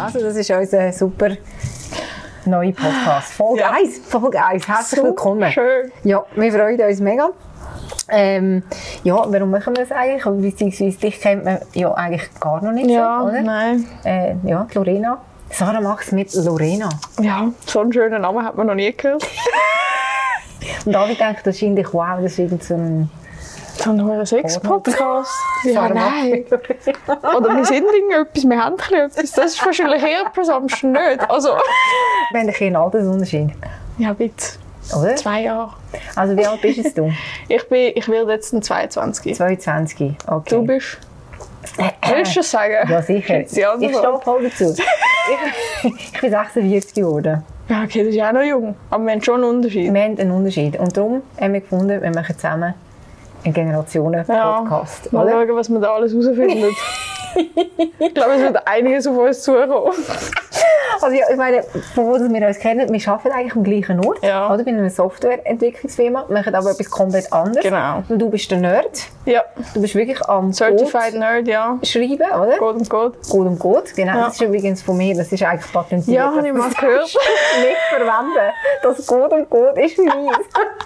Also das ist unser super neuer Podcast. Folge 1. Folge 1. Herzlich willkommen. Schön. Ja, wir freuen uns mega. Ja, warum machen wir das eigentlich? Beziehungsweise dich kennt man ja eigentlich gar noch nicht so, oder? Nein. Ja, Lorena. Sarah macht es mit Lorena. Ja, so einen schönen Namen hat man noch nie gehört. Und alle denken wahrscheinlich, wow, das ist irgend so ein... So ein Sex-Podcast. Ja, Sarah nein. Oder wir sind irgendetwas, wir haben etwas. Das ist wahrscheinlich eher etwas anderes nicht. Also. Wir haben einen Altersunterschied. Ja, bitte. Oder? 2 Jahre. Also wie alt bist du? Ich werde jetzt 22. 22, okay. Du bist? Willst du es sagen? Ja, sicher. Ich stehe voll dazu. Ich bin 46 geworden. Ja, okay, das ist auch noch jung. Aber wir haben schon einen Unterschied. Wir haben einen Unterschied. Und darum haben wir gefunden, wir machen zusammen einen Generationen-Podcast. Ja, mal schauen, was wir da alles herausfinden. Ich glaube, es wird einiges auf uns zukommen. Also ja, ich meine, von wo wir uns kennen, wir arbeiten eigentlich am gleichen Ort. Ja. Oder? Wir sind eine Softwareentwicklungsfirma, machen aber etwas komplett anderes. Genau. Und du bist der Nerd. Ja. Du bist wirklich am Certified Nerd, ja. Schreiben, oder? Code und Code. Code und Code, genau. Ja. Das ist übrigens von mir, das ist eigentlich patentiert. Ja, habe ich mal gehört. Nicht verwenden. Das Code und Code ist meins.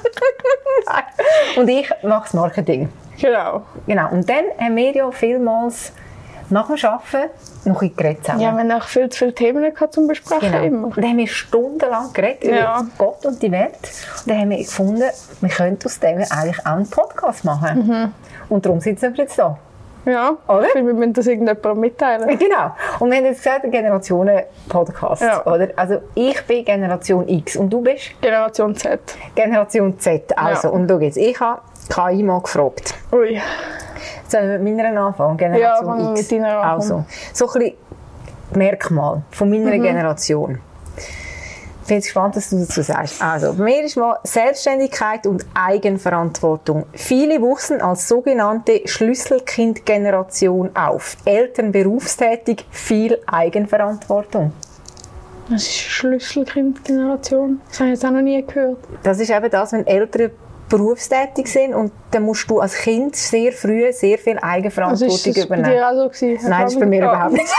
Und ich mache das Marketing. Genau. Genau. Und dann haben wir ja vielmals nach dem Arbeiten noch ein geredet zusammen. Ja, wir haben auch viel zu viele Themen gehabt zum Besprechen. Genau. Immer. Und dann haben wir stundenlang geredet über Gott und die Welt. Und dann haben wir gefunden, wir könnten aus dem eigentlich auch einen Podcast machen. Und darum sitzen wir jetzt da. Ja, oder? Wir müssen das irgendjemandem mitteilen. Genau. Und wir haben jetzt gesagt, ein Generationen-Podcast. Ja. Oder? Also ich bin Generation X und du bist? Generation Z. Generation Z. Also, Ja. und schau jetzt, ich habe KI mal gefragt. Ui. Sollen wir mit meiner anfangen? Generation Ja, X. mit deiner anfangen. Also, so ein bisschen Merkmal von meiner Generation. Ich bin gespannt, was du dazu sagst. Also, bei mir ist mal Selbstständigkeit und Eigenverantwortung. Viele wuchsen als sogenannte Schlüsselkind-Generation auf. Eltern berufstätig, viel Eigenverantwortung. Das ist Schlüsselkind-Generation. Das habe ich jetzt auch noch nie gehört. Das ist eben das, wenn Eltern berufstätig sind und dann musst du als Kind sehr früh sehr viel Eigenverantwortung Also ist das übernehmen. bei dir auch so gewesen? Nein, das ist bei mir überhaupt nicht so.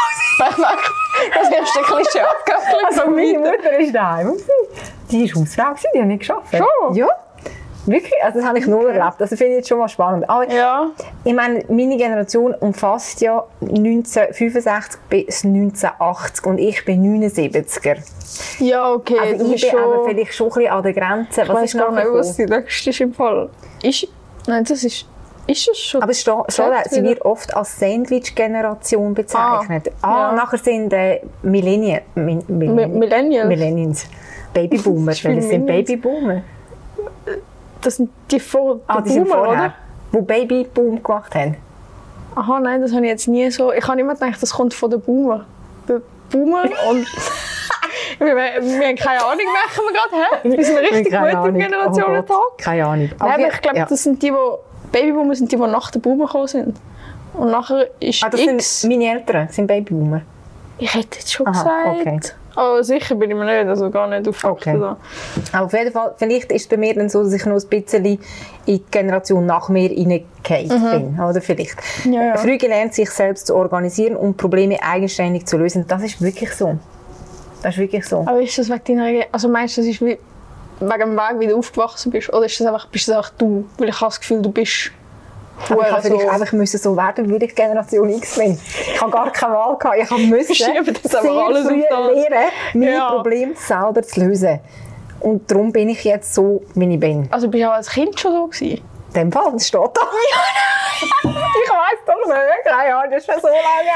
Das erste Klischee abgehandelt. Also meine Mutter ist daheim. Die war Hausfrau, die hat nicht gearbeitet. Schon? Ja. Wirklich? Also das habe ich null erlebt. Also finde ich jetzt schon mal spannend. Aber Ja. ich meine, meine Generation umfasst ja 1965 bis 1980 und ich bin 79er. Ja, okay. Also du ich bist bin aber schon... vielleicht schon ein bisschen an der Grenze. Ich weiss gar nicht, was die nächste ist im Fall. Nein, das ist... Ist es schon? Aber es sie wird oft als Sandwich-Generation bezeichnet. Ja. Nachher sind Millennials? Millennials. Babyboomer, Was weil es sind Millennials? Babyboomer. Das sind die vor Die die sind Boomer, vorher, oder? die Babyboom gemacht haben. Aha, nein, das habe ich jetzt nie so... Ich habe immer gedacht, das kommt von den Boomer. Der Boomer und... wir haben keine Ahnung, machen wir gerade, hä? Wir sind richtig gut im Generationentag. Oh Gott, keine Ahnung. Nein, aber ich glaube, das sind die Babyboomer sind die nach den Boomer gekommen sind. Und nachher ist das X... sind meine Eltern, sind Babyboomer. Ich hätte jetzt schon Aha, gesagt. okay. Aber sicher bin ich mir nicht, also gar nicht auf Okay. da. Aber auf jeden Fall, vielleicht ist es bei mir dann so, dass ich noch ein bisschen in die Generation nach mir reingefallen bin. Oder vielleicht. Ja. Früh gelernt, sich selbst zu organisieren und Probleme eigenständig zu lösen. Das ist wirklich so. Das ist wirklich so. Aber ist das wegen deiner... Also meinst du, das ist wie wegen dem Weg, wie du aufgewachsen bist? Oder ist das bist das einfach du? Weil ich habe das Gefühl, du bist... Aber ich habe vielleicht einfach müssen so werden, weil ich Generation X bin. Ich habe gar keine Wahl gehabt. Ich musste sehr alles früh auf das. lernen, meine Ja. Probleme selber zu lösen. Und darum bin ich jetzt so, wie ich bin. Also bist du auch als Kind schon so gewesen? In dem Fall, das steht da. Ich weiss doch nicht, keine Ahnung, das ist schon so lange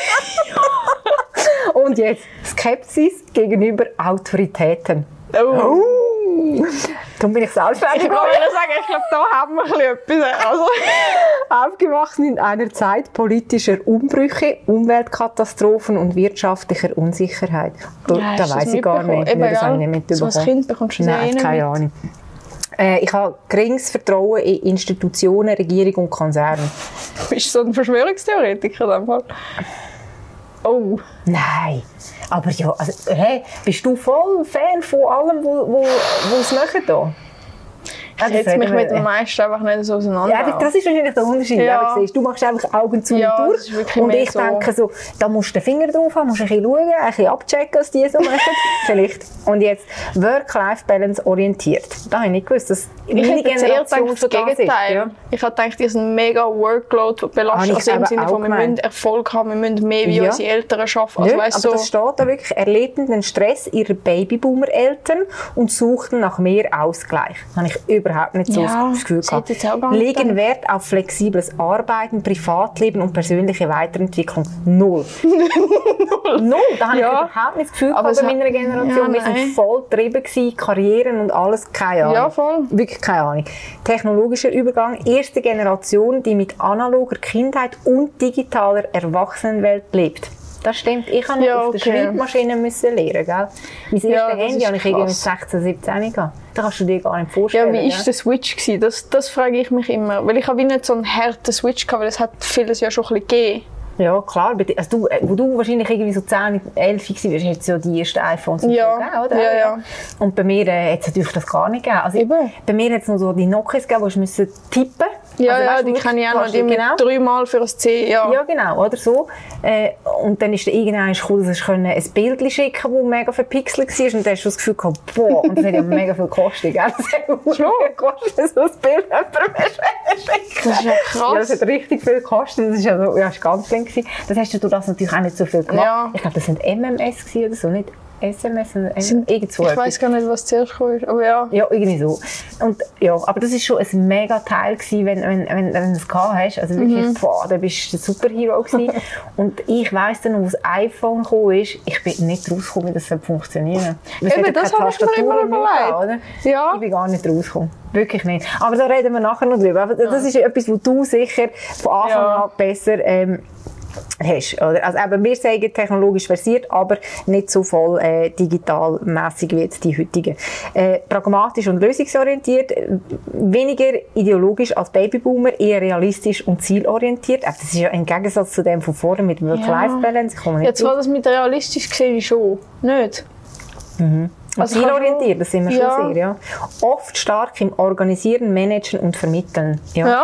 her. Und jetzt Skepsis gegenüber Autoritäten. Oh. Darum bin ich selbstständig. Ich kann sagen, ich glaube, da haben wir ein bisschen etwas. Also. Aufgewachsen in einer Zeit politischer Umbrüche, Umweltkatastrophen und wirtschaftlicher Unsicherheit. Ja, Da weiss ich gar nicht. Eben, Das habe ich nicht mitbekommen. so als Kind bekommst du das Nein, ja keine Ahnung. Ich habe geringes Vertrauen in Institutionen, Regierung und Konzerne. Bist du so ein Verschwörungstheoretiker in dem Fall? Oh. Nein. Aber ja, also, bist du voll Fan von allem, was sie machen da? Ich setze mich mit dem meisten einfach nicht so auseinander. Ja, das ist wahrscheinlich der Unterschied. Ja. Siehst, du machst einfach Augen zu und das ist durch. wirklich Und mehr ich denke so, da musst du den Finger drauf haben, musst ein bisschen schauen, ein bisschen abchecken, was die so machen. Vielleicht. Und jetzt Work-Life-Balance orientiert. Da habe ich nicht gewusst, dass meine Generation schon das ist. Ja. Ich habe gedacht, die sind mega Workload belastet. Also im Sinne von, wir müssen Erfolg haben, wir müssen mehr wie unsere Eltern arbeiten. Also, weißt, aber das steht da wirklich, erlebten den Stress ihrer Babyboomer-Eltern und suchten nach mehr Ausgleich. Das habe ich überhaupt nicht so das Gefühl gehabt. Legen Wert auf flexibles Arbeiten, Privatleben und persönliche Weiterentwicklung. Null. Null. Da habe ich überhaupt nicht das Gefühl gehabt bei meiner Generation. Wir sind voll getrieben gewesen, Karrieren und alles, keine Ahnung. Ja, voll. Wirklich keine Ahnung. Technologischer Übergang, erste Generation, die mit analoger Kindheit und digitaler Erwachsenenwelt lebt. Das stimmt. Ich habe noch auf der Schreibmaschine müssen lernen, gell? Mein erstes Handy habe ich irgendwie mit 16, 17 gehabt. Das kannst du dir gar nicht vorstellen. Ja, wie war der Switch gewesen? Das frage ich mich immer. Weil ich habe nicht so einen harten Switch gehabt, weil es hat vieles ja schon ein bisschen gegeben. Ja, klar. Also wo du wahrscheinlich irgendwie so 10, 11 warst, hättest du ja die ersten iPhones und so gegeben, oder? Ja. Und bei mir hat es natürlich das gar nicht gegeben. Also bei mir hat es noch so die Nokias gegeben, wo du tippen musst. Ja, also, weißt, die kenne ich auch noch, die mit 3-mal für ein C. Ja, genau, oder so. Und dann ist dann irgendwann cool, dass du ein Bild schicken konnte, das mega verpixelt war. Und dann hast du das Gefühl gehabt, boah, und das hat ja mega viel gekostet. Gell? Das hat gekostet, so ein Bild jemandem schicken. Das ist ja krass. Ja, das hat richtig viel gekostet. Das ist ja so, ist ganz klein gewesen. Das hast du das natürlich auch nicht so viel gemacht. Ja. Ich glaube, das sind MMS gewesen oder so, nicht SMS, irgendwo. Ich weiss gar nicht, was zuerst kam, aber ja. Ja, irgendwie so. Und, ja, aber das war schon ein mega Teil gewesen, wenn du es gehabt hast. Also wirklich, boah, da bist du der Superhero gewesen. Und ich weiss dann, als das iPhone kam, ich bin nicht rausgekommen, wie das funktionieren soll. Eben, das habe ich mir immer überlegt. Ja. Ich bin gar nicht rausgekommen. Wirklich nicht. Aber da reden wir nachher noch drüber. Aber das ist etwas, was du sicher von Anfang an besser hast, oder? Also eben, wir sagen technologisch versiert, aber nicht so voll digitalmässig wie jetzt die heutigen. Pragmatisch und lösungsorientiert, weniger ideologisch als Babyboomer, eher realistisch und zielorientiert. Das ist ja ein Gegensatz zu dem von vorher mit Work-Life-Balance. Jetzt war das mit realistisch gesehen schon, nicht? Also zielorientiert, das sind wir schon sehr, ja. Oft stark im Organisieren, Managen und Vermitteln. Ja.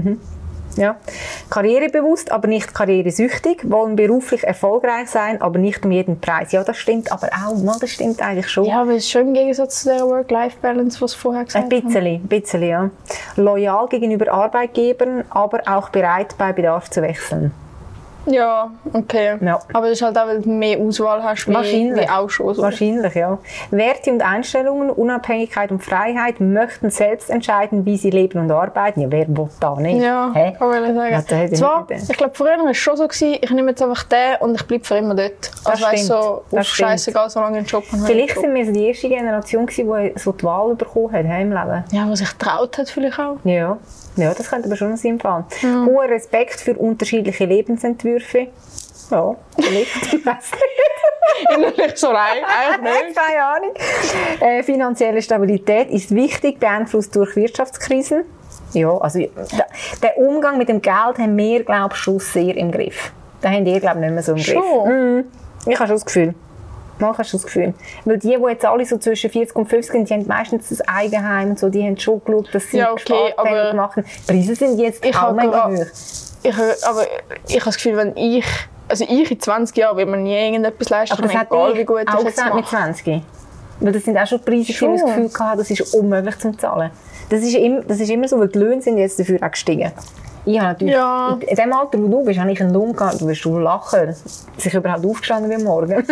Ja. Karrierebewusst, aber nicht karrieresüchtig, wollen beruflich erfolgreich sein, aber nicht um jeden Preis. Ja, das stimmt aber auch, das stimmt eigentlich schon. Ja, aber es ist schon im Gegensatz zu der Work-Life-Balance, was vorher gesagt hast. Ein bisschen, ja. Loyal gegenüber Arbeitgebern, aber auch bereit, bei Bedarf zu wechseln. Ja, okay. Ja. Aber das ist halt auch, weil du mehr Auswahl hast, wie auch schon. So. Wahrscheinlich, ja. Werte und Einstellungen, Unabhängigkeit und Freiheit, möchten selbst entscheiden, wie sie leben und arbeiten. Ja, wer will da nicht? Ja, kann man sagen. Ja, zwar, ich glaube, früher war es schon so gewesen, ich nehme jetzt einfach den und ich bleibe für immer dort. Also weißt so, auf Scheissegal, solange ich einen Job habe. Vielleicht sind wir so die erste Generation gewesen, die so die Wahl bekommen hat im Leben. Ja, die sich getraut hat vielleicht auch. Ja, das könnte aber schon ein Sinn fallen. Hoher Respekt für unterschiedliche Lebensentwürfe. Ja, vielleicht. Ich weiss nicht. Innerlich so rein, eigentlich nicht. Keine Ahnung. Finanzielle Stabilität ist wichtig, beeinflusst durch Wirtschaftskrisen. Ja, also der Umgang mit dem Geld haben wir, glaube ich, schon sehr im Griff. Den haben ihr, glaube ich, nicht mehr so im Griff. Ich habe schon das Gefühl. Hast du das Gefühl? Weil die jetzt alle so zwischen 40 und 50 sind, die haben meistens das Eigenheim und so, die haben schon geschaut, dass sie gespart haben und gemacht haben. Die Preise sind jetzt auch mega hoch. Aber ich habe das Gefühl, wenn ich in 20 Jahren will man nie irgendetwas leisten, aber das egal, wie gut ich jetzt mache. Mit 20. Weil das sind auch schon Preise, die ich das Gefühl hatte, das ist unmöglich zu zahlen. Das ist immer so, weil die Löhne sind jetzt dafür auch gestiegen. Ich habe natürlich, in dem Alter, wo du bist, habe ich einen Lohn gehabt, du wirst lachen, dass ich überhaupt aufgestanden bin morgen.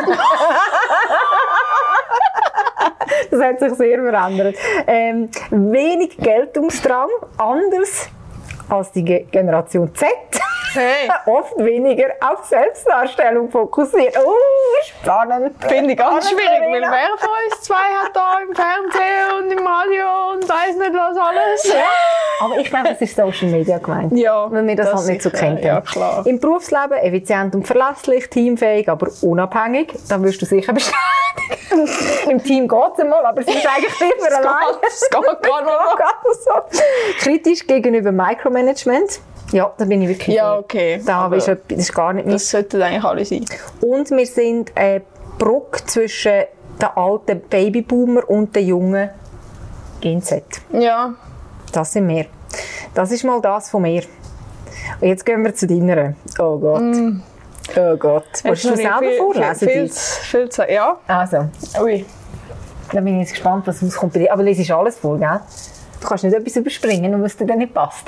Das hat sich sehr verändert. Wenig Geltungsdrang, anders als die Generation Z. Hey. Oft weniger auf Selbstdarstellung fokussiert. Spannend. Finde ich ganz schwierig, weil wer von uns zwei hat da im Fernsehen und im Radio und weiss nicht was alles. Ja. Aber ich glaube, das ist Social Media gemeint. Ja, weil wir das halt nicht so kennen. Ja, klar. Im Berufsleben effizient und verlässlich, teamfähig, aber unabhängig. Da wirst du sicher bestätigen. Im Team geht es einmal, aber sie ist eigentlich immer allein. Es geht gar nicht. So. Kritisch gegenüber Micromanagement. Ja, da bin ich wirklich. Ja, okay. Das ist gar nicht das sollten eigentlich alle sein. Und wir sind eine Brücke zwischen den alten Babyboomer und den jungen Gen Z. Ja. Das sind wir. Das ist mal das von mir. Und jetzt gehen wir zu deiner. Oh Gott. Oh Gott. Willst du selber vorlesen? Viel zu, ja. Also. Ui. Dann bin ich jetzt gespannt, was rauskommt bei dir. Aber liest alles vor, gell? Du kannst nicht etwas überspringen, nur was dir dann nicht passt.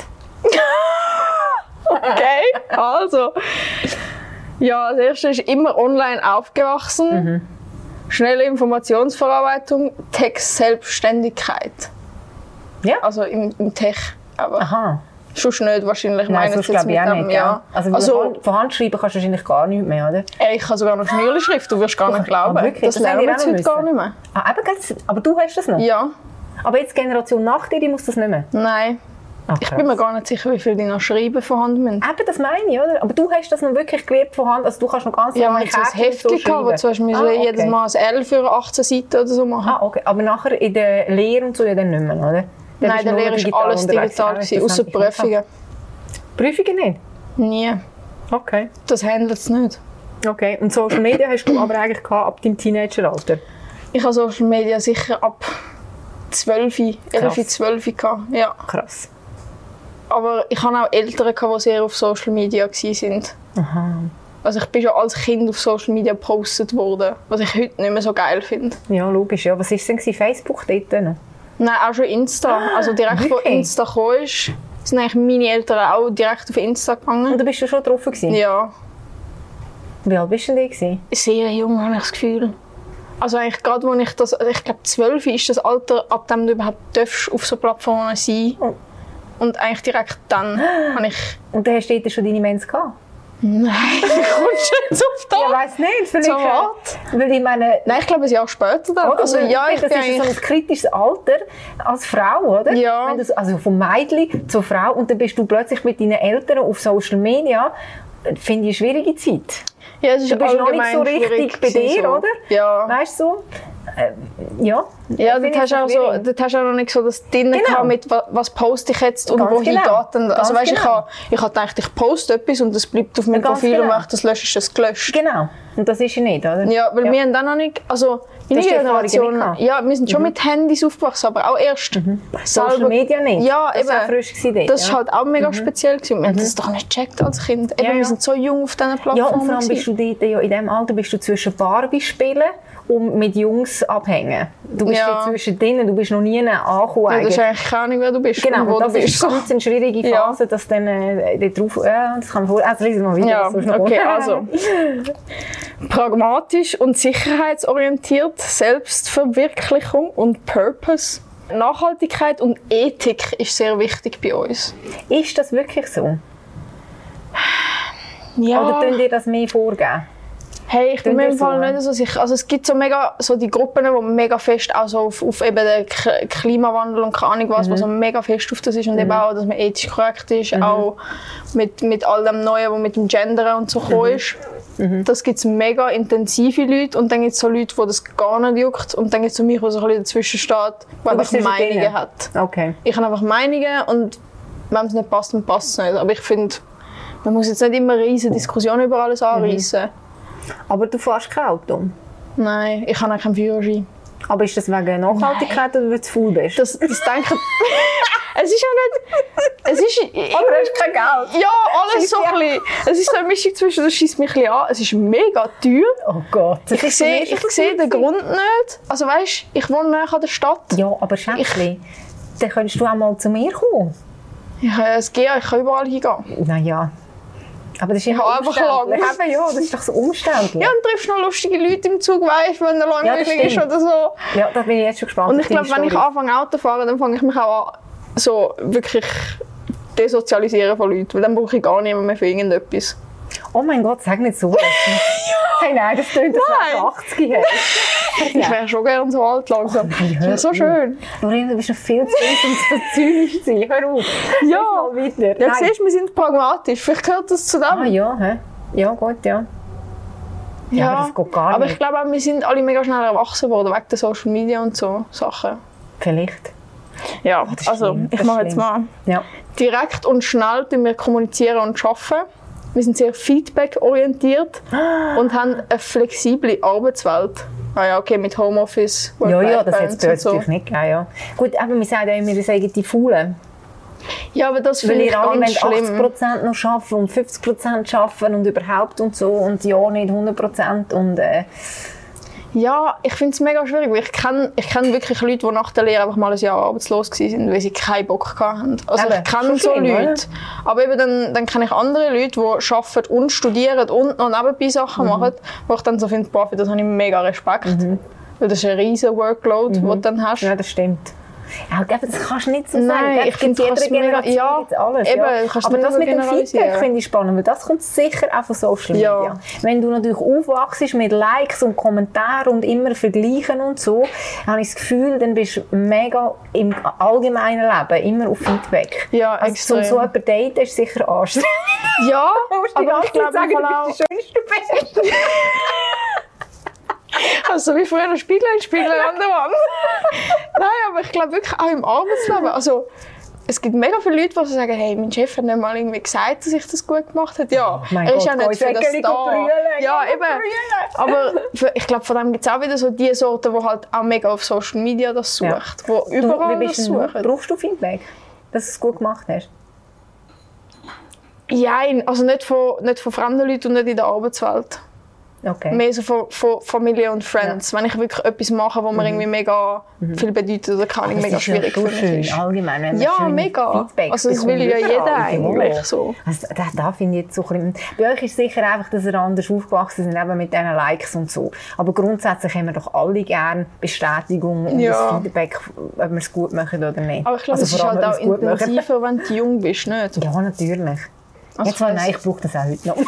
Okay, also. Ja, das erste ist immer online aufgewachsen. Schnelle Informationsverarbeitung, Tech-Selbstständigkeit. Ja? Also im Tech. Aber Aha. sonst nicht wahrscheinlich. Nein, sonst glaube ich auch nicht. Ja. Also von Hand schreiben kannst du wahrscheinlich gar nichts mehr, oder? Ich kann sogar noch Schnürli-Schrift, du wirst gar nicht glauben. Wirklich? Das lernen wir jetzt heute gar nicht mehr. Aber du hast das noch? Ja. Aber jetzt die Generation nach dir, die muss das nicht mehr? Nein. Ich bin mir gar nicht sicher, wie viel die noch schreiben von Hand müssen. Eben, das meine ich, oder? Aber du hast das noch wirklich gelernt von Hand, also du kannst noch ganz lange Kärtchen so schreiben. Ja, ich hatte ein Heftchen, wo du okay. Jedes Mal ein L für 18 Seiten oder so machen. Ah, okay. Aber nachher in der Lehre und so ja dann nicht mehr, oder? Nein, in der Lehre war alles digital, außer Prüfungen. Prüfungen nicht? Nie. Okay. Das handelt es nicht. Okay, und Social Media hast du aber eigentlich gehabt, ab deinem Teenageralter? Ich habe Social Media sicher ab 12, 11, 12 gehabt. Ja. Krass. Aber ich hatte auch Eltern, die sehr auf Social Media waren. Aha. Also ich bin schon als Kind auf Social Media gepostet worden, was ich heute nicht mehr so geil finde. Ja, logisch. Ja. Was war denn Facebook dort? Nein, auch schon Insta. Also direkt, wirklich? wo Insta kam, sind eigentlich meine Eltern auch direkt auf Insta gegangen. Und da bist du schon drauf gewesen? Ja. Wie alt bist du denn? Sehr jung, habe ich das Gefühl. Also eigentlich gerade, als ich das, ich glaube 12 ist das Alter, ab dem du überhaupt auf so Plattformen sein. Oh. Und eigentlich direkt dann habe ich... Und dann hast du dort schon deine Mens gehabt? Nein, wie kommst du jetzt auf das? Ja, weiss nicht. Vielleicht, so was? Weil ich meine... Nein, ich glaube ein Jahr später dann. Oder? Also, ja, das ist so ein kritisches Alter als Frau, oder? Ja. Wenn du, also vom Mädchen zur Frau und dann bist du plötzlich mit deinen Eltern auf Social Media. Finde ich eine schwierige Zeit. Ja, es ist du bist noch nicht so richtig bei dir, so. Oder? Ja. Weißt du so? Ja. Ja, dort hast du auch noch nicht so das drin gehabt mit, was poste ich jetzt und wohin geht denn. Also weißt, ich habe gedacht, ich poste etwas und das bleibt auf meinem Profil und wenn ich das lösche, ist das gelöscht. Genau. Und das ist ja nicht, oder? Ja, weil wir haben dann noch nicht, also meine Generation, ja, wir sind schon mit Handys aufgewachsen, aber auch erst Social Media nicht? Ja, das eben. War frisch gewesen, das war halt auch mega speziell gewesen. Wir haben das doch nicht gecheckt als Kind. Eben, wir sind so jung auf diesen Plattformen. Ja, und vor allem bist du dort, ja, in diesem Alter bist du zwischen Barbie spielen und mit Jungs abhängen. Du bist ja zwischen denen, du bist noch nie angekommen. Ja, du hast eigentlich keine Ahnung, wer du bist. Genau, wo das du ist bist. ganz eine schwierige Phase, dass dann dort drauf... das kann man vor... Also lesen wir mal wieder. Ja, okay, also. Pragmatisch und sicherheitsorientiert, Selbstverwirklichung und Purpose. Nachhaltigkeit und Ethik ist sehr wichtig bei uns. Ist das wirklich so? Ja. Oder tun dir das mehr vorgeben? Hey, ich bin mir im Fall nicht so sicher. Also es gibt so mega so die Gruppen, die mega fest auch so auf eben den Klimawandel und keine Ahnung was so mega fest auf das ist und eben auch, dass man ethisch korrekt ist, auch mit all dem Neuen, was mit dem Gendern und so gekommen ist. Das gibt es mega intensive Leute und dann gibt es so Leute, die das gar nicht juckt und dann gibt es so mich, der so ein bisschen dazwischen steht, der einfach Meinungen hat. Okay. Ich habe einfach Meinungen und wenn es nicht passt, dann passt es nicht. Aber ich finde, man muss jetzt nicht immer eine riesige Diskussion über alles anreissen. Aber du fährst kein Auto? Nein, ich habe auch keinen Führerschein. Aber ist das wegen Nachhaltigkeit oder weil du zu faul bist? Das denke es ist ja nicht... Es ist... Aber du hast kein Geld. Ja, alles so ein bisschen. Es ist so eine Mischung zwischen, das scheisst mich ein bisschen an. Es ist mega teuer. Oh Gott. Ich sehe den Grund nicht. Also weißt, ich wohne nahe an der Stadt. Ja, aber Schätzchen, dann könntest du auch mal zu mir kommen. Ja, es geht, ich kann überall hingehen. Naja. Aber das ist ja umständlich. Eben, ja, das ist doch so umständlich. Ja, und triffst noch lustige Leute im Zug, weißt, wenn er langweilig ist oder so. Ja, da bin ich jetzt schon gespannt. Und ich glaube, wenn ich anfange Auto zu fahren, dann fange ich mich auch an, so wirklich desozialisieren von Leuten. Weil dann brauche ich gar niemanden mehr für irgendetwas. Oh mein Gott, sag nicht so. Hey, nein, das klingt das 80. Ich wäre schon gerne so alt langsam. Das ist so schön. Lorena, du bist noch viel zu jung, um so zynisch zu sein. Hör auf. Ja, ja siehst, wir sind pragmatisch. Vielleicht gehört das zu dem. Ah ja, hä? Ja, gut, ja. Ja, aber das geht gar nicht. Aber ich glaube auch, wir sind alle mega schnell erwachsen worden, wegen der Social Media und so Sachen. Vielleicht. Ja, also ich mache jetzt mal. Ja. Direkt und schnell wir kommunizieren und arbeiten. Wir sind sehr feedback-orientiert und haben eine flexible Arbeitswelt. Ah ja, okay, mit Homeoffice, Ja, das hat es so. plötzlich nicht gegeben, ja. Gut, aber wir sagen ja immer, wir sagen die Faulen. Ja, aber das finde ich ganz schlimm. 80% noch arbeiten und 50% arbeiten und überhaupt und so und ja nicht 100% und Ja, ich finde es mega schwierig, weil ich kenn wirklich Leute, die nach der Lehre einfach mal ein Jahr arbeitslos waren, weil sie keinen Bock hatten. Also ich kenne so Leute. Oder? Aber eben dann kenne ich andere Leute, die arbeiten und studieren und noch nebenbei Sachen machen, wo ich dann so finde, boah, für das habe ich mega Respekt. Weil das ist ein riesen Workload, den du dann hast. Ja, das stimmt. Ja, das kannst du nicht so sagen. Nein, ich finde, jede Generation gibt's alles. Eben, ja. Aber das mit dem Feedback finde ich spannend, weil das kommt sicher auch von Social Media. Ja. Wenn du natürlich aufwachst mit Likes und Kommentaren und immer vergleichen und so, habe ich das Gefühl, dann bist du mega im allgemeinen Leben immer auf Feedback. Ja, also extrem. So ein Date ist sicher anstrengend. Ja, aber ich glaube, du bist die schönste Beste. Also wie früher ein Spiegel an der Wand. Nein, aber ich glaube wirklich auch im Arbeitsleben. Also, es gibt mega viele Leute, die sagen, hey, mein Chef hat nicht mal irgendwie gesagt, dass ich das gut gemacht habe. Ja, er ist ja nicht für das da. Ja, eben. Aber ich glaube, von dem gibt es auch wieder so die Sorte, die halt auch mega auf Social Media das sucht. Ja. Die überall das suchen. Brauchst du Feedback, dass du es gut gemacht hast? Ja, also nicht von fremden Leuten und nicht in der Arbeitswelt. Okay. Mehr so von Familie und Friends. Ja. Wenn ich wirklich etwas mache, wo mir irgendwie mega viel bedeutet oder kann ich mega schwierig für mich schön, ist. Allgemein, wenn ja, mega. Feedback also das will ja jeder eigentlich so. Also, da finde ich jetzt so ein bisschen, bei euch ist sicher einfach, dass ihr anders aufgewachsen sind, eben mit diesen Likes und so. Aber grundsätzlich haben wir doch alle gerne Bestätigung und das Feedback, ob wir es gut machen oder nicht. Aber ich glaube, also, es ist halt auch intensiver, wenn du jung bist, nicht? Ja, natürlich. Also jetzt nein, ich brauche das auch heute noch.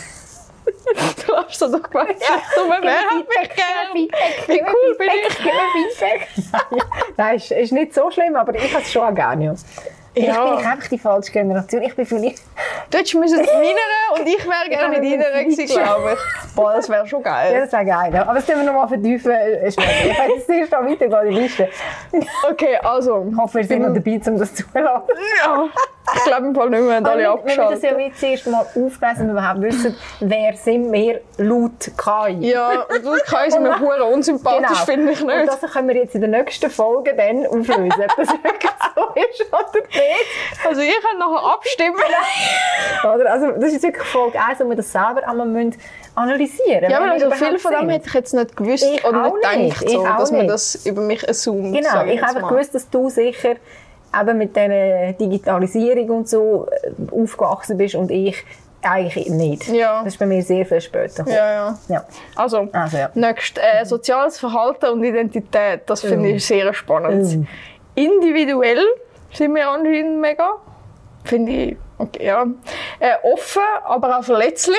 Du hast das doch gemacht. Ja, du wer hat mich gern? Wie cool bin ich? Gib mir Feedback. Nein, ist nicht so schlimm, aber ich habe es schon gerne. Ja. Vielleicht bin ich einfach die falsche Generation. Ich bin vielleicht... Du hättest meiner und ich wäre gerne in deiner gewesen, glaube ich. Boah, das wäre schon geil. Ja, das wäre geil. Ja. Aber das können wir noch mal vertiefen. Ich werde jetzt erst mal weitergehen in die Liste. Okay, also... Ich hoffe, ihr seid noch dabei, um das zuzulassen. Ja, ich glaube im Fall nicht mehr, alle abgeschaltet. Wir müssen das ja zuerst mal auflesen, und überhaupt wissen, wer sind wir laut KI. Ja, und laut KI sind wir hure unsympathisch, finde ich nicht. Und das können wir jetzt in der nächsten Folge dann auflösen, ob das wirklich so ist oder nicht. Also ihr könnt nachher abstimmen. Oder? Also das ist wirklich Folge 1, wo wir das selber einmal analysieren müssen. Ja, aber also viel von dem hätte ich jetzt nicht gewusst und nicht gedacht, so, dass man das über mich assumt. Genau, ich habe gewusst, dass du sicher eben mit dieser Digitalisierung und so aufgewachsen bist und ich eigentlich nicht. Ja. Das ist bei mir sehr viel später gekommen. Ja. Also nächst, soziales Verhalten und Identität, das finde ich sehr spannend. Individuell sind wir anscheinend mega. Finde ich, okay, ja. Offen, aber auch verletzlich.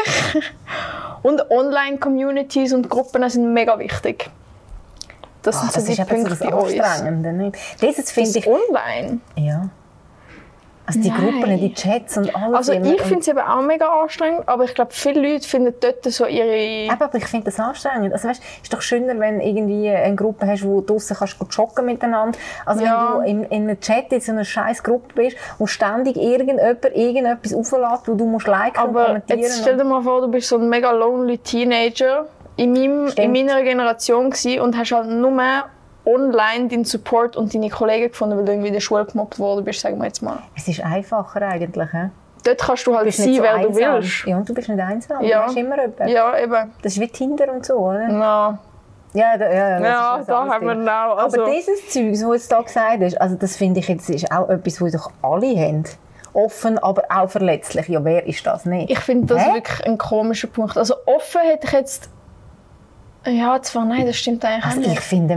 Und Online-Communities und Gruppen sind mega wichtig. Das sind so die Punkte bei uns. Das finde ich... online? Ja. Also die Gruppen, die Chats und alles. Also ich finde es eben auch mega anstrengend, aber ich glaube, viele Leute finden dort so ihre... Aber ich finde das anstrengend. Also weißt, es ist doch schöner, wenn du irgendwie eine Gruppe hast, wo du draussen kannst joggen miteinander. Also wenn du in einem Chat in so einer scheiß Gruppe bist und ständig irgendetwas auflässt, wo du musst liken und kommentieren. Aber jetzt stell dir mal vor, du bist so ein mega lonely Teenager in meiner Generation gewesen und hast halt nur online deinen Support und deine Kollegen gefunden, weil du irgendwie in der Schule gemobbt worden bist, sagen wir jetzt mal. Es ist einfacher eigentlich, he? Dort kannst du halt sein, wer du willst. Ja, und du bist nicht einsam, ja. Du hast immer jemanden. Ja, eben. Das ist wie Tinder und so, oder? Ja. Ja, da haben wir auch. Also. Aber dieses Zeug, was du jetzt da gesagt hast, also das finde ich jetzt ist auch etwas, was doch alle haben. Offen, aber auch verletzlich. Ja, wer ist das nicht? Ich finde das wirklich ein komischer Punkt. Also offen hätte ich jetzt... Ja, zwar nein, das stimmt eigentlich also nicht. Ich finde,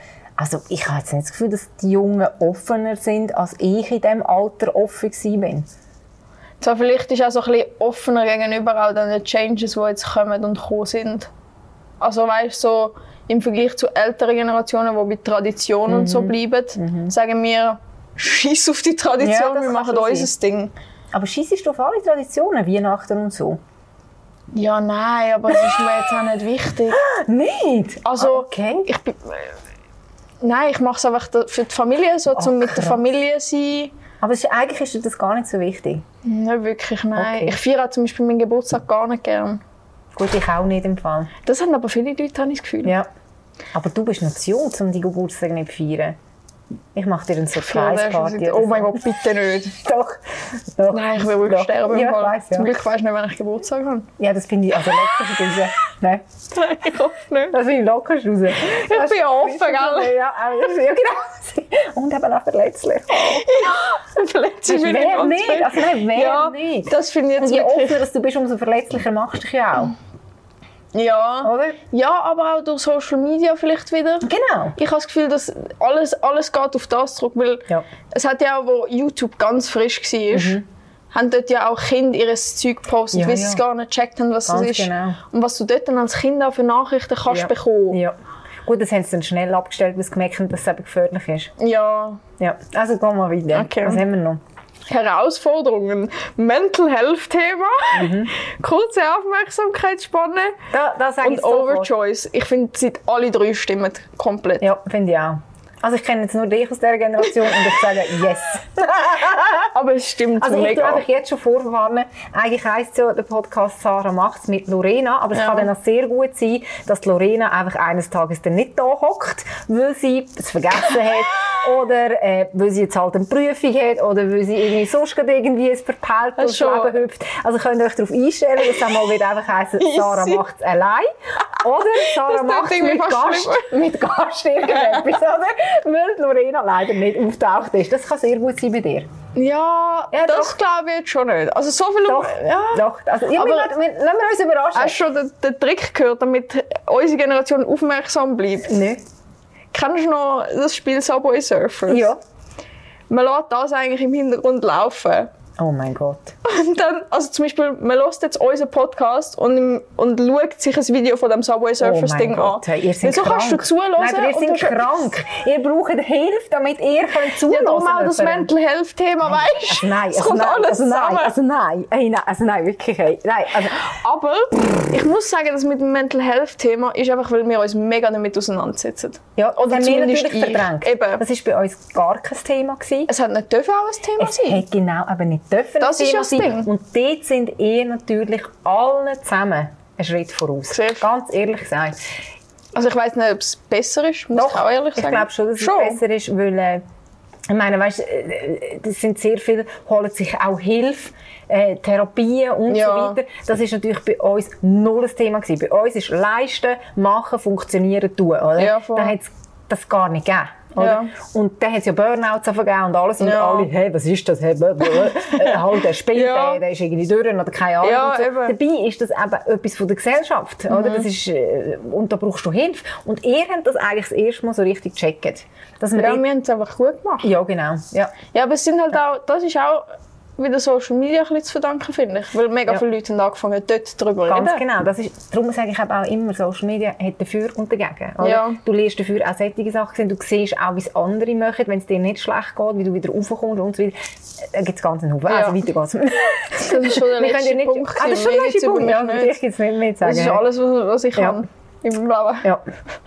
ich habe jetzt nicht das Gefühl, dass die Jungen offener sind, als ich in diesem Alter offen war. Zwar vielleicht ist auch so ein bisschen offener gegenüber all den Changes, die jetzt kommen und gekommen sind. Also weißt so im Vergleich zu älteren Generationen, die bei Tradition und so bleiben, sagen wir, scheiss auf die Tradition, wir machen unser Ding. Aber scheissest du auf alle Traditionen, Weihnachten und so? Ja, nein, aber das ist mir jetzt auch nicht wichtig. Nicht? Also, okay. Nein, ich mache es einfach für die Familie, so, um mit der Familie zu sein. Aber eigentlich ist dir das gar nicht so wichtig? Nicht wirklich, nein. Okay. Ich feiere zum Beispiel meinen Geburtstag gar nicht gern. Gut, ich auch nicht im Fall. Das haben aber viele Leute, habe ich das Gefühl. Ja. Aber du bist noch zu jung, um die Geburtstag nicht zu feiern. Ich mache dir eine Surprise-Party. Oh mein Gott, bitte nicht. Doch. Nein, ich will wirklich sterben. Ja, ich weiss, ja. Zum Glück weisst du nicht, wenn ich Geburtstag habe. Ja, das finde ich also locker raus. Nein, Ich hoffe nicht. das finde ich locker raus. Ich bin ja offen, gell? Ja, genau. Und eben auch verletzlich. Ja, verletzlich bin ich Wer ganz nicht? fest. Also nein, wer nicht? Das finde ich Und jetzt je wirklich... offener dass du bist, umso verletzlicher machst du dich ja auch. Ja. Oder? Ja, aber auch durch Social Media vielleicht wieder. Genau. Ich habe das Gefühl, dass alles geht auf das zurück, weil es hat ja auch, wo YouTube ganz frisch war, haben dort ja auch Kinder ihr Zeug gepostet, weil sie es gar nicht gecheckt haben, was Ganz das ist. genau. Und was du dort dann als Kind auch für Nachrichten kannst bekommen. Ja. Gut, das haben sie dann schnell abgestellt, weil sie gemerkt haben, dass es eben gefährlich ist. Ja. Ja. Also gehen wir weiter. Okay. Was haben wir noch? Herausforderungen. Mental Health Thema. Kurze Aufmerksamkeitsspanne. Da sage und ich sofort. Overchoice. Ich finde, seit alle drei stimmen komplett. Ja, finde ich auch. Also ich kenne jetzt nur dich aus dieser Generation und ich sage yes. Aber es stimmt Also ich mega. tue einfach jetzt schon vorwarnen. Eigentlich heisst ja der Podcast «Sarah macht's» mit Lorena, aber es kann dann auch sehr gut sein, dass Lorena einfach eines Tages dann nicht da hockt, weil sie es vergessen hat oder weil sie jetzt halt eine Prüfung hat oder weil sie irgendwie sonst irgendwie ein verpeilt durchs Leben hüpft. Also könnt ihr euch darauf einstellen, dass es einmal wieder einfach heissen, «Sarah macht's allein» oder «Sarah macht's mit Gast irgendetwas», oder? Weil Lorena leider nicht auftaucht ist. Das kann sehr gut sein bei dir. Ja, das glaube ich jetzt schon nicht. Also so viel... Doch. Also, ja, Aber lassen wir uns überraschen. Hast du schon den Trick gehört, damit unsere Generation aufmerksam bleibt? Nein. Kennst du noch das Spiel Subway Surfers? Ja. Man lässt das eigentlich im Hintergrund laufen. Oh mein Gott. Und dann, also zum Beispiel, man hört jetzt unseren Podcast und schaut sich ein Video von dem Subway Surfers Ding an. Hey, ihr seid so krank. kannst du zuhören. Nein, aber ihr seid krank. Ihr braucht Hilfe, damit ihr zuhören könnt. Ja, darum auch das Mental Health Thema, weißt du? Nein, es kommt alles zusammen. Nein, wirklich. Hey. Nein, also. Aber ich muss sagen, das mit dem Mental Health Thema ist einfach, weil wir uns mega damit auseinandersetzen. Ja, oder haben wir natürlich verdrängt. Eben. Das war bei uns gar kein Thema gewesen. Es hat nicht dürfen auch ein Thema Es sein. hätte genau aber nicht dürfen Das ist ja das Ding. Und dort sind ihr natürlich alle zusammen einen Schritt voraus. Siehst. Ganz ehrlich gesagt. Also ich weiss nicht, ob es besser ist, muss ich auch ehrlich sagen. Ich glaube schon, dass es besser ist, weil ich meine, weißt, das sind sehr viele, holen sich auch Hilfe, Therapien und so weiter. Das ist natürlich bei uns null ein Thema gewesen. Bei uns ist Leisten, Machen, Funktionieren, Tun. Oder? Ja, da hat es das gar nicht gegeben. Ja. Und dann hat es ja Burnouts gegeben und alles. Und alle, hey, was ist das? Hey, halt, der spielt, der ist irgendwie durch oder keine Ahnung. Ja, so. Dabei ist das eben etwas von der Gesellschaft. Oder? Das ist, und da brauchst du Hilfe. Und ihr habt das eigentlich das erste Mal so richtig gecheckt. Dass wir haben es einfach gut gemacht. Ja, genau. Ja, aber es sind halt auch, das ist auch wieder Social Media ein bisschen zu verdanken, finde ich. Weil mega viele Leute haben angefangen, dort darüber zu reden. Ganz genau. Das ist, darum sage ich auch immer, Social Media hat dafür und dagegen. Oder? Ja. Du lernst dafür auch solche Sachen, du siehst auch, wie es andere machen, wenn es dir nicht schlecht geht, wie du wieder raufkommst und so weiter. Da gibt es ganz einen Haufen. Ja. Also weiter geht's. Das ist schon der letzte Punkt. Das ist schon der letzte Punkt. Ja, ich gibt es nicht mehr zu sagen. Das ist alles, was ich kann in meinem Leben. Ja.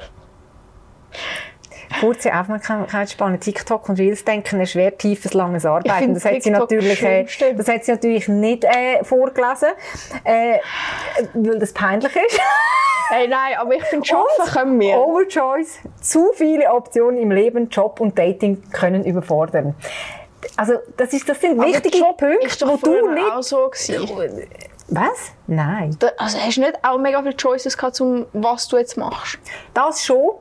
Kurze Aufmerksamkeitsspanne. TikTok und Reels denken ist schwer tiefes, langes Arbeiten. Das hat sie natürlich nicht vorgelesen, weil das peinlich ist. Hey, nein, aber ich finde, schaffen können wir. Overchoice. Zu viele Optionen im Leben, Job und Dating können überfordern. Also, das sind wichtige Punkte, ist doch du nicht... auch so gewesen. Was? Nein. Also hast du nicht auch mega viele Choices gehabt, was du jetzt machst? Das schon,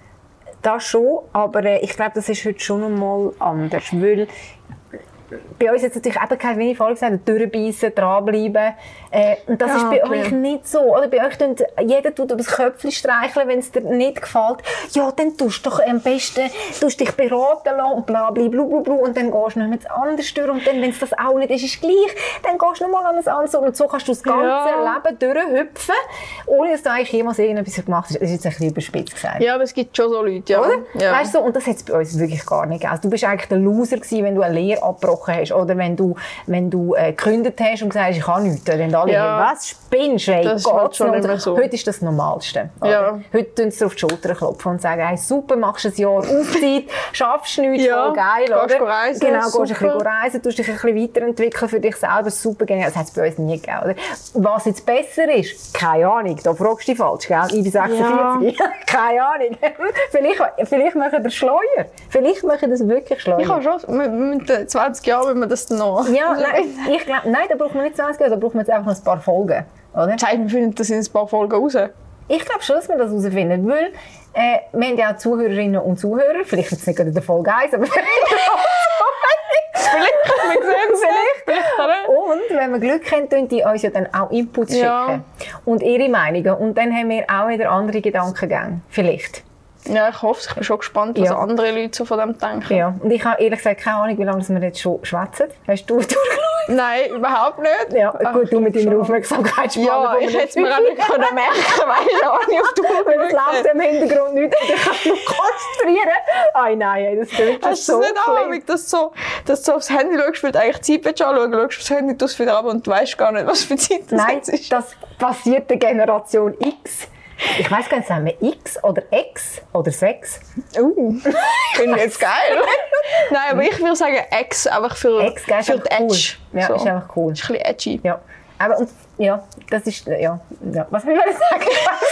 aber ich glaube, das ist heute schon einmal anders, weil bei uns jetzt natürlich eben keine, wie ich vorhin gesagt habe, durchbeissen, dranbleiben. Und das ist bei euch nicht so. Oder bei euch tut jeder über das Köpfchen streicheln, wenn es dir nicht gefällt. Ja, dann tust du doch am besten dich beraten lassen und bla bla bla bla. Und dann gehst du noch mit anders durch. Und dann, wenn es das auch nicht ist, ist es gleich. Dann gehst du noch mal an das andere. Und so kannst du das ganze Leben durchhüpfen, ohne dass du eigentlich jemals irgendetwas gemacht hast. Das ist jetzt ein bisschen überspitzt gesagt. Ja, aber es gibt schon so Leute, ja. Oder? Ja. Weißt du, und das hat es bei uns wirklich gar nicht gegeben. Also, du bist eigentlich der Loser gewesen, wenn du eine Lehre abgebrochen gebrochen hast oder wenn du gekündigt hast und gesagt hast, ich kann nichts, dann alle, was spinnst du? Das ist schon nicht mehr so. Heute ist das Normalste. Ja. Heute tun sie dir auf die Schulter klopfen und sagen, hey, super, machst ein Jahr Auszeit, schaffst nichts, voll geil, oder? Gehst reisen, genau, gehst ein super. bisschen reisen, tust dich ein bisschen weiterentwickeln für dich selber, super genial. Das hat es bei uns nie gegeben, oder? Was jetzt besser ist, keine Ahnung, da fragst du dich falsch, gell? Ich bin 46, keine Ahnung. vielleicht machen wir schleuer. Vielleicht machen das wirklich schleuer. Ich habe schon, mit 20 Jahren will man das dann noch. Ja, nein, da braucht man nicht 20 Jahre, da braucht man jetzt einfach noch ein paar Folgen, oder? Das heißt, wir finden das in ein paar Folgen raus. Ich glaube schon, dass wir das herausfinden, weil wir haben ja auch Zuhörerinnen und Zuhörer, vielleicht jetzt nicht gerade in der Folge 1, aber vielleicht wir sehen es vielleicht. Und wenn wir Glück haben, tun die uns ja dann auch Inputs schicken und ihre Meinungen und dann haben wir auch wieder andere Gedankengänge, vielleicht. Ja, ich hoffe, ich bin schon gespannt, was andere Leute so von dem denken. Ja, und ich habe ehrlich gesagt keine Ahnung, wie lange wir jetzt schon schwätzen. Hast du durchgeschaut? Nein, überhaupt nicht. Ja, gut, du mit deiner Aufmerksamkeitsspanne. Ja, ich hätte es mir auch nicht merken können, weißt du, auch nicht auf die Uhr. Weil es läuft im Hintergrund nicht, und ich kann mich konzentrieren. Ay, nein, das ist wirklich hast so schlimm. Hast du nicht auch, dass du aufs Handy schaust, weil du eigentlich Zeit willst anschauen, schaust aufs Handy, tust wieder ab und du weißt gar nicht, was für Zeit das ist. Nein, das passiert der Generation X. Ich weiss gar nicht, sagen wir X oder X oder 6? Finde ich jetzt geil. Nein, aber ich würde sagen X, einfach für X, gell, die Edge. Cool. Ja, so. ist einfach cool. Ist ein bisschen edgy. Ja. Aber und, ja, das ist, ja. Was will ich sagen?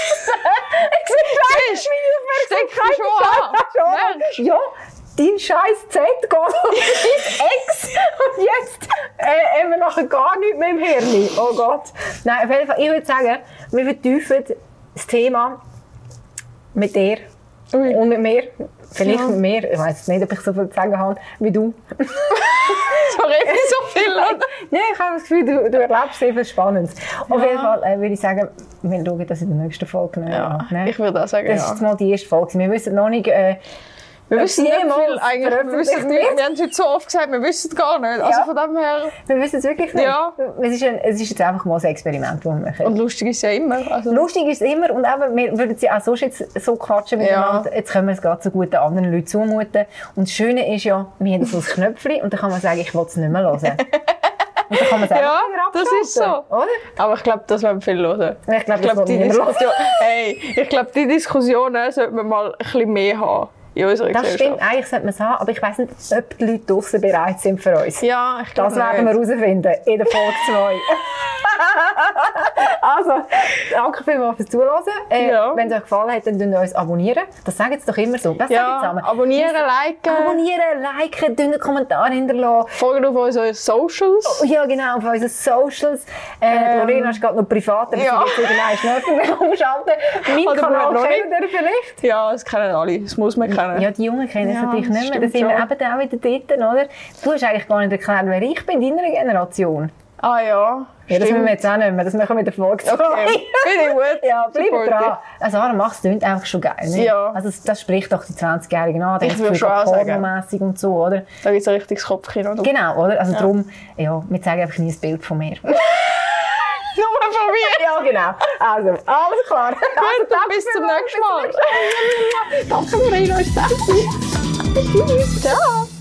Steck dich schon an. Ja, dein scheiß Z geht auf dein Ex und jetzt haben wir nachher gar nichts mehr im Hirn. Oh Gott. Nein, auf jeden Fall, ich würde sagen, wir vertiefen das Thema mit dir und mit mir. Vielleicht mit mir. Ich weiss nicht, ob ich so viel zu sagen habe wie du. So rede ich so viel, oder? Nein, ich habe das Gefühl, du erlebst sehr viel Spannendes. Auf jeden Fall würde ich sagen, wir schauen das in der nächsten Folge. Ich würde auch sagen, das ist jetzt mal die erste Folge. Wir wissen noch nicht... wir wissen nicht viel eigentlich. Wir haben heute so oft gesagt, wir wissen es gar nicht. Also von dem her... Wir wissen es wirklich nicht. Ja. Es ist jetzt einfach mal ein Experiment, das wir machen. Und lustig ist es ja immer. Also lustig ist es immer und eben, wir würden sie auch sonst jetzt so quatschen miteinander. Jetzt können wir es gerade so gut den anderen Leuten zumuten. Und das Schöne ist ja, wir haben so ein Knöpfchen und dann kann man sagen, ich will es nicht mehr hören. Und dann kann man es einfach wieder abschalten. Das ist so. Oder? Aber ich glaube, das wollen viele hören. Ich glaube, ich glaube, die Diskussionen sollten wir mal ein bisschen mehr haben. Das stimmt, eigentlich sollte man es haben, aber ich weiss nicht, ob die Leute draussen bereit sind für uns. Ja, ich glaube das werden wir herausfinden in der Folge 2. Also, danke vielmals fürs Zuhören. Wenn es euch gefallen hat, dann uns abonnieren. Das sagen sie doch immer so. Das sagen abonnieren, liken, einen Kommentar hinterlassen. Folgen auf unsere Socials. Ja, genau, auf unsere Socials. Lorena ist gerade noch privat, aber sie wird irgendwann schnell umschalten. Mein Kanal kennt ihr vielleicht? Ja, das kennen alle. Das muss man kennen. Ja, die Jungen kennen es natürlich nicht mehr. Da sind wir eben auch wieder dort, oder? Du hast eigentlich gar nicht erklärt, wer ich bin, deiner Generation. Ah ja, das müssen wir jetzt auch nicht mehr. Das machen wir in der Folge 2. Okay. Finde ich gut. Ja, bleib dran. Sarah macht es einfach schon geil. Ne? Ja. Also das spricht doch die 20-Jährigen an. Ich würde schon auch sagen. Und so, oder? Da gibt es ein richtiges Kopfkino. Genau, oder? Also darum, ja, wir zeigen einfach nie ein Bild von mir. Nur von mir? Ja, genau. Also, alles klar. Gut, dann bis zum nächsten Mal. Danke, Marina. Tschüss. Ciao.